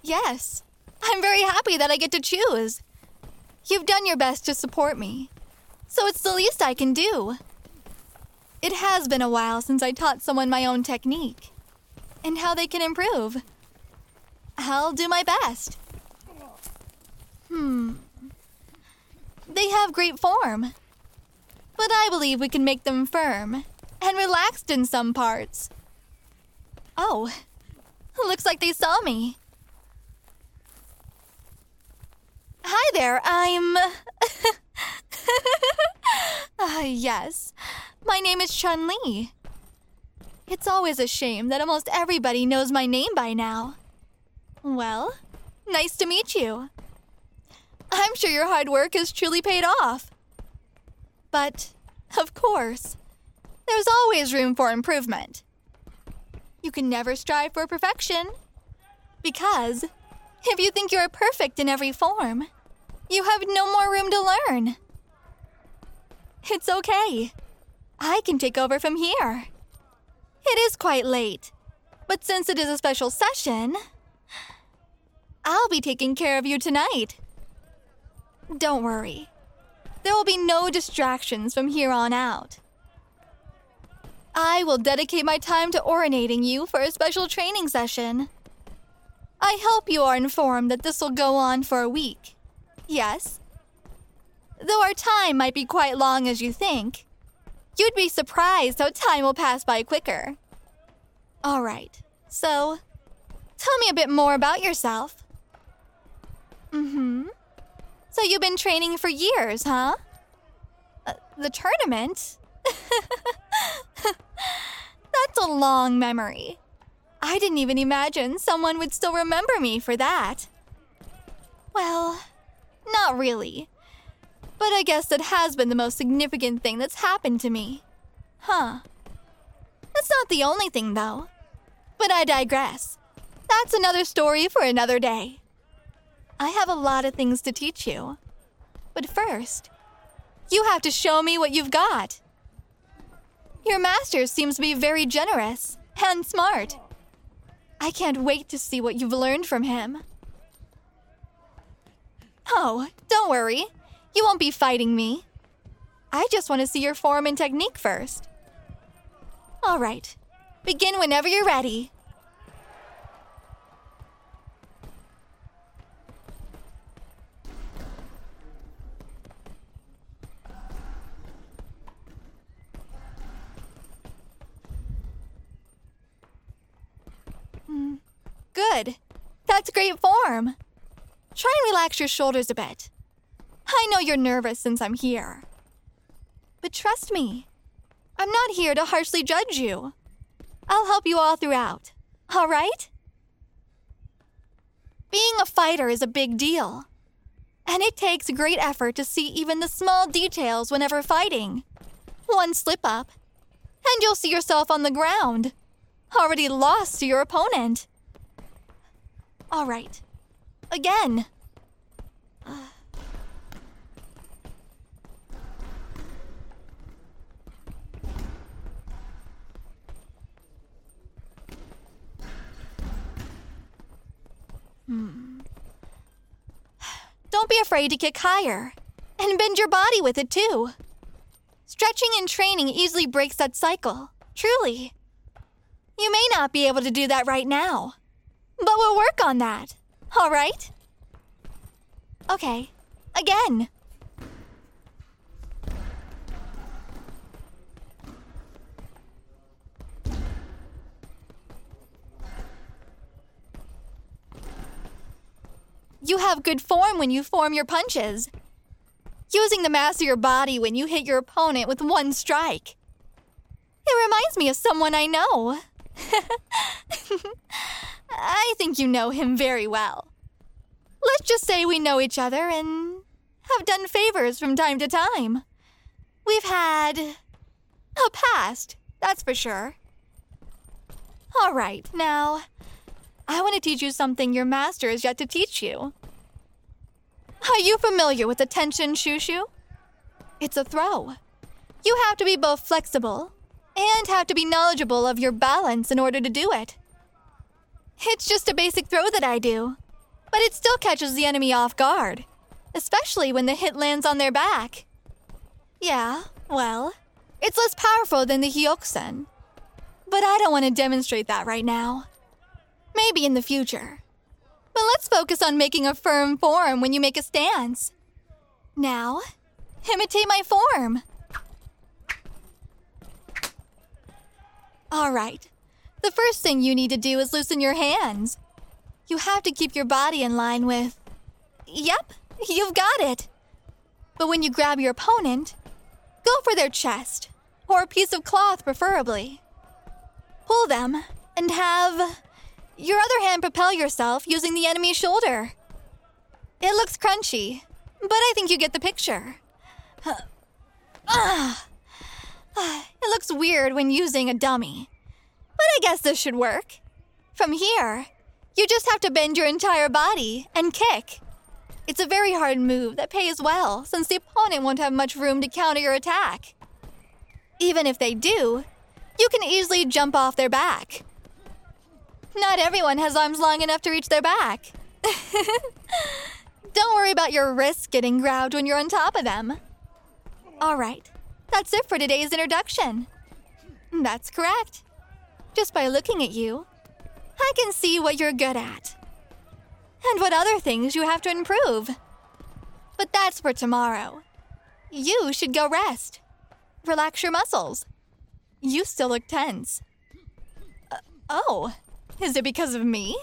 Yes, I'm very happy that I get to choose. You've done your best to support me, so it's the least I can do. It has been a while since I taught someone my own technique and how they can improve. I'll do my best. They have great form, but I believe we can make them firm and relaxed in some parts. Oh, looks like they saw me. Hi there, I'm... yes, my name is Chun-Li. It's always a shame that almost everybody knows my name by now. Well, nice to meet you. I'm sure your hard work has truly paid off. But, of course, there's always room for improvement. You can never strive for perfection, because if you think you're perfect in every form, you have no more room to learn. It's okay. I can take over from here. It is quite late, but since it is a special session, I'll be taking care of you tonight. Don't worry. There will be no distractions from here on out. I will dedicate my time to orinating you for a special training session. I hope you are informed that this will go on for a week. Yes? Though our time might be quite long as you think, you'd be surprised how time will pass by quicker. All right, so tell me a bit more about yourself. So you've been training for years, huh? The tournament? That's a long memory. I didn't even imagine someone would still remember me for that. Well, not really. But I guess that has been the most significant thing that's happened to me. Huh. That's not the only thing, though. But I digress. That's another story for another day. I have a lot of things to teach you. But first, you have to show me what you've got. Your master seems to be very generous and smart. I can't wait to see what you've learned from him. Oh, don't worry. You won't be fighting me. I just want to see your form and technique first. All right. Begin whenever you're ready. Good. That's great form. Try and relax your shoulders a bit. I know you're nervous since I'm here. But trust me, I'm not here to harshly judge you. I'll help you all throughout. All right? Being a fighter is a big deal. And it takes great effort to see even the small details whenever fighting. One slip up, and you'll see yourself on the ground, already lost to your opponent. All right. Again. Don't be afraid to kick higher, and bend your body with it too. Stretching and training easily breaks that cycle, truly. You may not be able to do that right now, but we'll work on that, all right? Okay, again. You have good form when you form your punches. Using the mass of your body when you hit your opponent with one strike. It reminds me of someone I know. I think you know him very well. Let's just say we know each other and have done favors from time to time. We've had a past, that's for sure. All right, now, I want to teach you something your master has yet to teach you. Are you familiar with the Tenshin Shushu? It's a throw. You have to be both flexible and have to be knowledgeable of your balance in order to do it. It's just a basic throw that I do, but it still catches the enemy off guard, especially when the hit lands on their back. Yeah, well, it's less powerful than the Hyokusen, but I don't want to demonstrate that right now. Maybe in the future. But let's focus on making a firm form when you make a stance. Now, imitate my form. All right. The first thing you need to do is loosen your hands. You have to keep your body in line with... Yep, you've got it. But when you grab your opponent, go for their chest, or a piece of cloth preferably. Pull them, and have your other hand propel yourself using the enemy's shoulder. It looks crunchy, but I think you get the picture. It looks weird when using a dummy, but I guess this should work. From here, you just have to bend your entire body and kick. It's a very hard move that pays well, since the opponent won't have much room to counter your attack. Even if they do, you can easily jump off their back. Not everyone has arms long enough to reach their back. Don't worry about your wrists getting grabbed when you're on top of them. All right, that's it for today's introduction. That's correct. Just by looking at you, I can see what you're good at. And what other things you have to improve. But that's for tomorrow. You should go rest. Relax your muscles. You still look tense. Oh, is it because of me?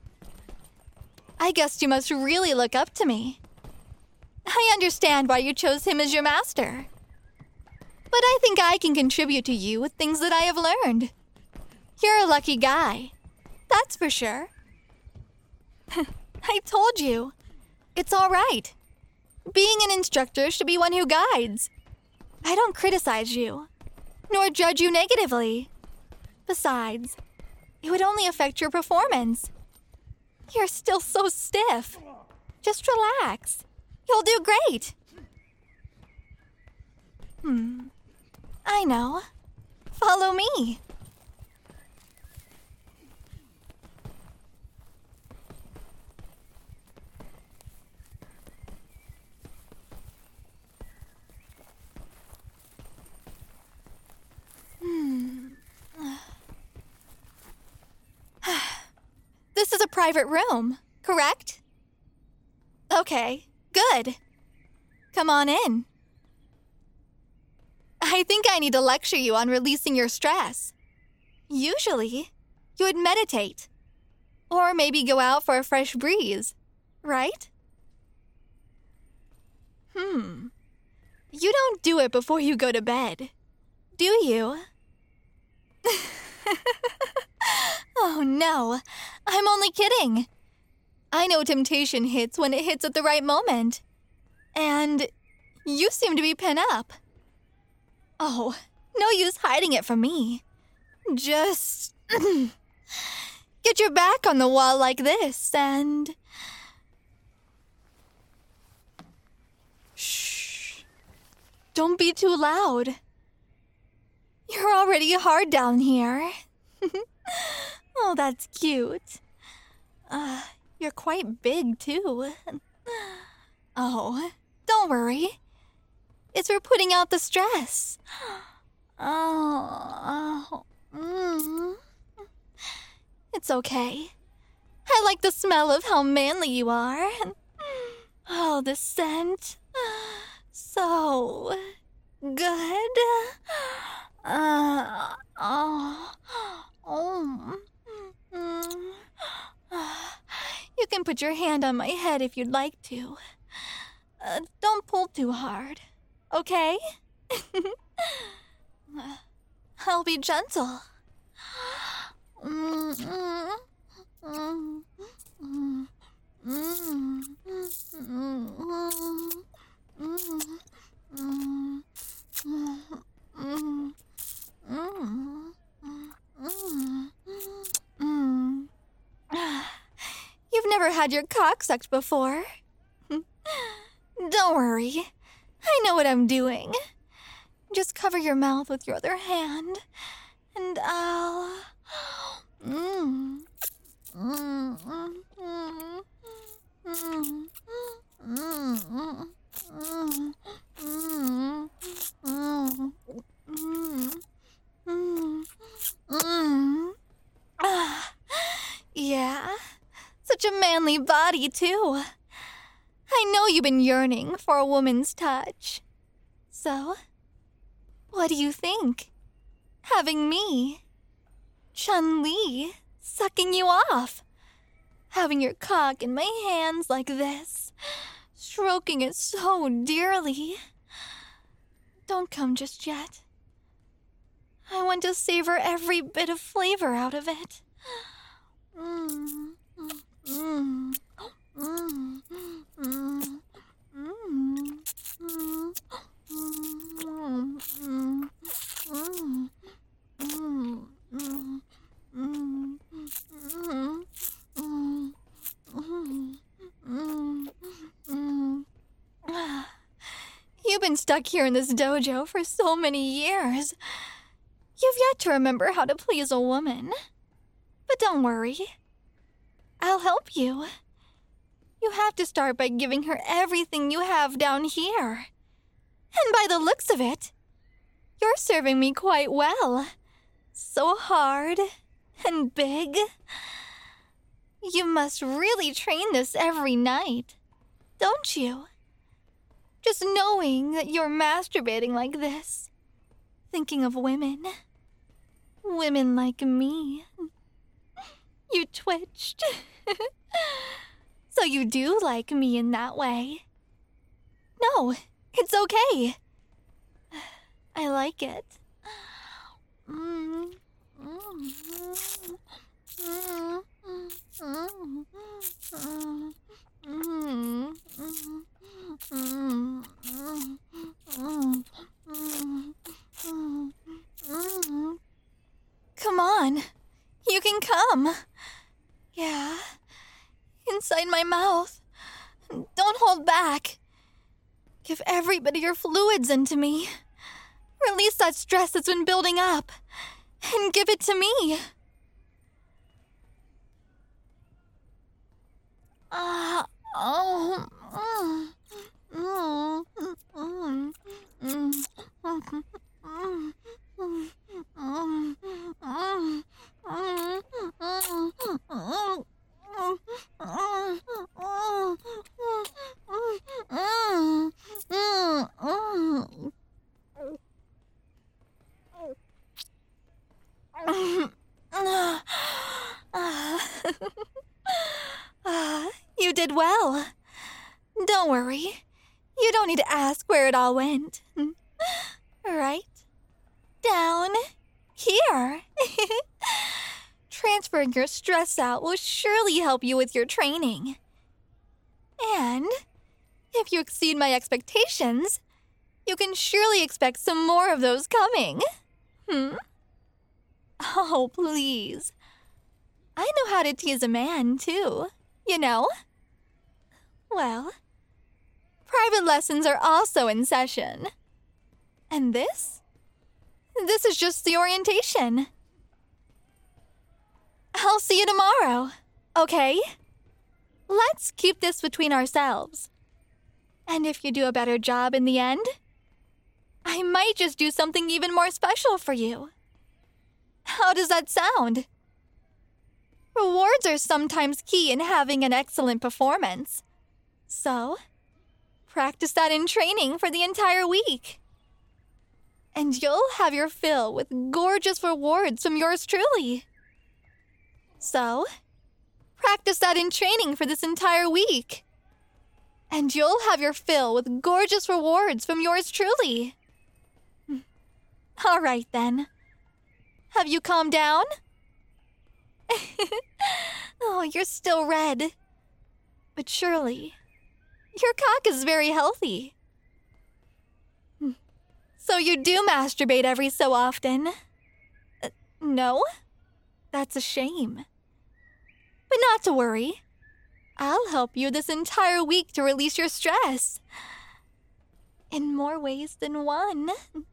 I guess you must really look up to me. I understand why you chose him as your master. But I think I can contribute to you with things that I have learned. You're a lucky guy. That's for sure. I told you. It's all right. Being an instructor should be one who guides. I don't criticize you, nor judge you negatively. Besides, it would only affect your performance. You're still so stiff. Just relax. You'll do great. I know. Follow me. This is a private room, correct? Okay, good. Come on in. I think I need to lecture you on releasing your stress. Usually, you would meditate. Or maybe go out for a fresh breeze, right? You don't do it before you go to bed, do you? Oh no, I'm only kidding. I know temptation hits when it hits at the right moment. And you seem to be pent up. Oh, no use hiding it from me. Just get your back on the wall like this and... Shh. Don't be too loud. You're already hard down here. Oh, that's cute. You're quite big, too. Oh, don't worry. It's for putting out the stress. It's okay. I like the smell of how manly you are. Oh, the scent. So good. You can put your hand on my head if you'd like to. Don't pull too hard, okay? I'll be gentle. You've never had your cock sucked before. Don't worry. I know what I'm doing. Just cover your mouth with your other hand, and I'll... a manly body, too. I know you've been yearning for a woman's touch. So, what do you think? Having me, Chun-Li, sucking you off. Having your cock in my hands like this, stroking it so dearly. Don't come just yet. I want to savor every bit of flavor out of it. You've been stuck here in this dojo for so many years. You've yet to remember how to please a woman. But don't worry. I'll help you. You have to start by giving her everything you have down here. And by the looks of it, you're serving me quite well. So hard and big. You must really train this every night, don't you? Just knowing that you're masturbating like this, thinking of women. Women like me. You twitched. So you do like me in that way. No, it's okay. I like it. Come on, you can come. Yeah, inside my mouth. Don't hold back. Give every bit of your fluids into me. Release that stress that's been building up. And give it to me. You did well. Don't worry. You don't need to ask where it all went. Right? Down here. Transferring your stress out will surely help you with your training. And if you exceed my expectations, you can surely expect some more of those coming. Oh, please. I know how to tease a man, too, you know? Well, private lessons are also in session. And this is just the orientation. I'll see you tomorrow, okay? Let's keep this between ourselves. And if you do a better job in the end, I might just do something even more special for you. How does that sound? Rewards are sometimes key in having an excellent performance. So, practice that in training for the entire week. And you'll have your fill with gorgeous rewards from yours truly. So, practice that in training for this entire week. And you'll have your fill with gorgeous rewards from yours truly. All right, then. Have you calmed down? Oh, you're still red. But surely, your cock is very healthy. So you do masturbate every so often? No? That's a shame. But not to worry. I'll help you this entire week to release your stress. In more ways than one.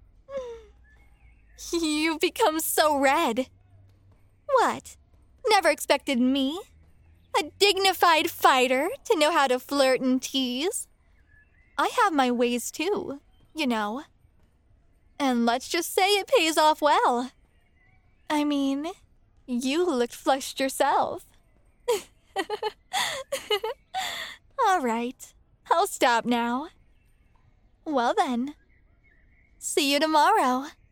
You've become so red. What? Never expected me, a dignified fighter, to know how to flirt and tease? I have my ways too, you know. And let's just say it pays off well. I mean, you looked flushed yourself. All right, I'll stop now. Well then, see you tomorrow.